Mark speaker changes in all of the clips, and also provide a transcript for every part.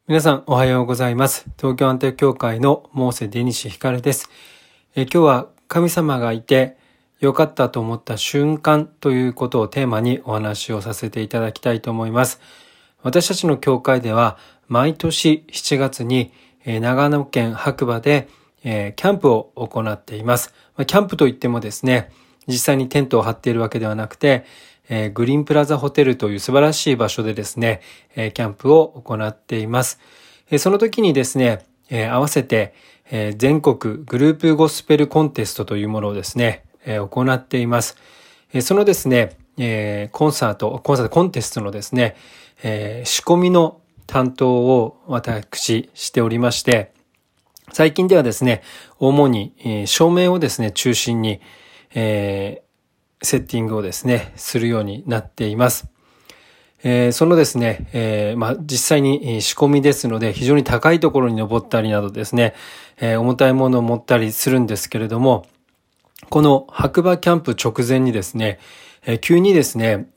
Speaker 1: 皆さんおはようございます。東京安定教会のモーセ出西光です。今日は神様がいて良かったと思った瞬間ということをテーマにお話をさせていただきたいと思います。私たちの教会では毎年7月に長野県白馬でキャンプを行っています。キャンプといってもですね、実際にテントを張っているわけではなくて、グリーンプラザホテルという素晴らしい場所でですね、キャンプを行っています。その時にですね、合わせて全国グループゴスペルコンテストというものをですね、行っています。そのですね、コンテストのですね、仕込みの担当を私しておりまして、最近ではですね、主に照明をですね、中心に、セッティングをですね、するようになっています。そのですね、実際に仕込みですので、非常に高いところに登ったりなどですね、重たいものを持ったりするんですけれども、この白馬キャンプ直前にですね、急にですね、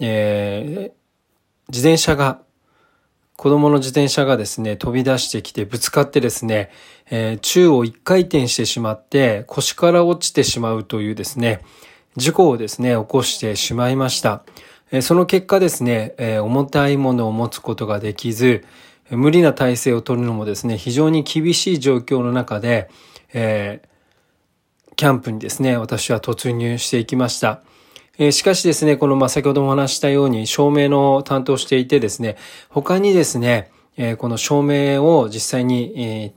Speaker 1: 子供の自転車がですね、飛び出してきてぶつかってですね、宙を一回転してしまって腰から落ちてしまうというですね、事故をですね、起こしてしまいました。その結果ですね、重たいものを持つことができず、無理な体勢を取るのもですね、非常に厳しい状況の中で、キャンプにですね、私は突入していきました。しかしですね、この先ほどもお話したように照明の担当していてですね、他にですね、この照明を実際に、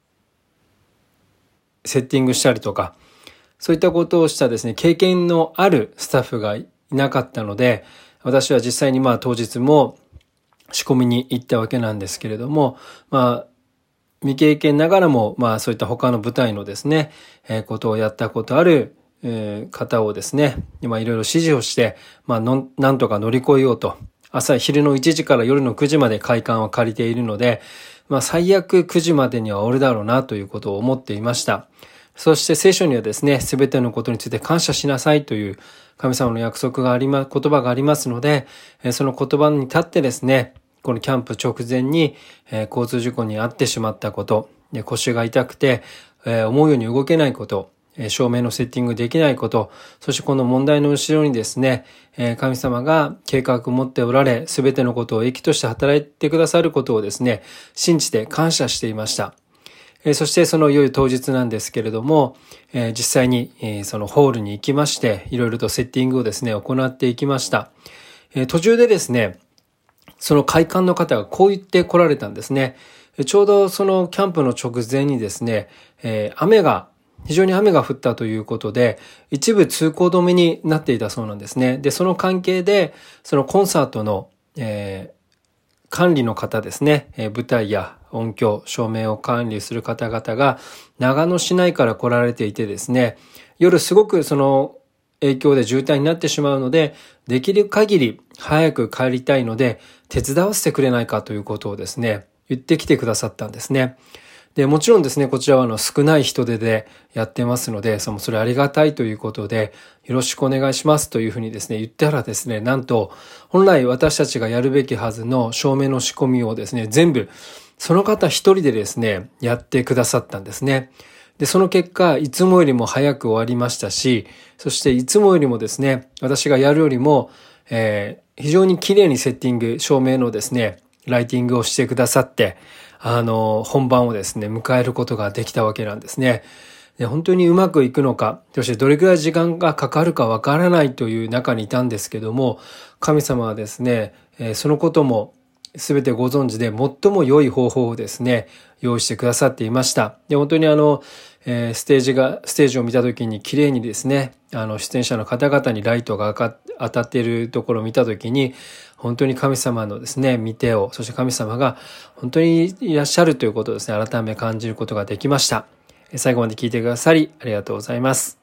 Speaker 1: セッティングしたりとか、そういったことをしたですね、経験のあるスタッフがいなかったので、私は実際に当日も仕込みに行ったわけなんですけれども、未経験ながらも、そういった他の舞台のですね、ことをやったことある、方をですね、いろいろ指示をして、なんとか乗り越えようと。昼の1時から夜の9時まで会館を借りているので、最悪9時までには終わるだろうなということを思っていました。そして聖書にはですね、すべてのことについて感謝しなさいという神様の約束が言葉がありますので、その言葉に立ってですね、このキャンプ直前に交通事故に遭ってしまったこと、腰が痛くて思うように動けないこと、照明のセッティングできないこと、そしてこの問題の後ろにですね、神様が計画を持っておられ、すべてのことを益として働いてくださることをですね、信じて感謝していました。そしてそのいよいよ当日なんですけれども、実際にそのホールに行きまして、いろいろとセッティングをですね、行っていきました。途中でですね、その会館の方がこう言って来られたんですね。ちょうどそのキャンプの直前にですね、非常に雨が降ったということで、一部通行止めになっていたそうなんですね。で、その関係で、そのコンサートの、管理の方ですね、舞台や音響、照明を管理する方々が長野市内から来られていてですね、夜すごくその影響で渋滞になってしまうので、できる限り早く帰りたいので手伝わせてくれないかということをですね、言ってきてくださったんですね。で、もちろんですね、こちらは少ない人手でやってますので、それありがたいということで、よろしくお願いしますというふうにですね、言ったらですね、なんと、本来私たちがやるべきはずの照明の仕込みをですね、全部、その方一人でですね、やってくださったんですね。で、その結果、いつもよりも早く終わりましたし、そしていつもよりもですね、私がやるよりも、非常に綺麗にセッティング、照明のですね、ライティングをしてくださって、本番をですね、迎えることができたわけなんですね。で、本当にうまくいくのか、そしてどれくらい時間がかかるかわからないという中にいたんですけども、神様はですね、そのことも全てご存知で最も良い方法をですね、用意してくださっていました。で、本当にステージを見たときに綺麗にですね、出演者の方々にライトが当たっているところを見たときに、本当に神様のですね、御手を、そして神様が本当にいらっしゃるということをですね、改め感じることができました。最後まで聞いてくださりありがとうございます。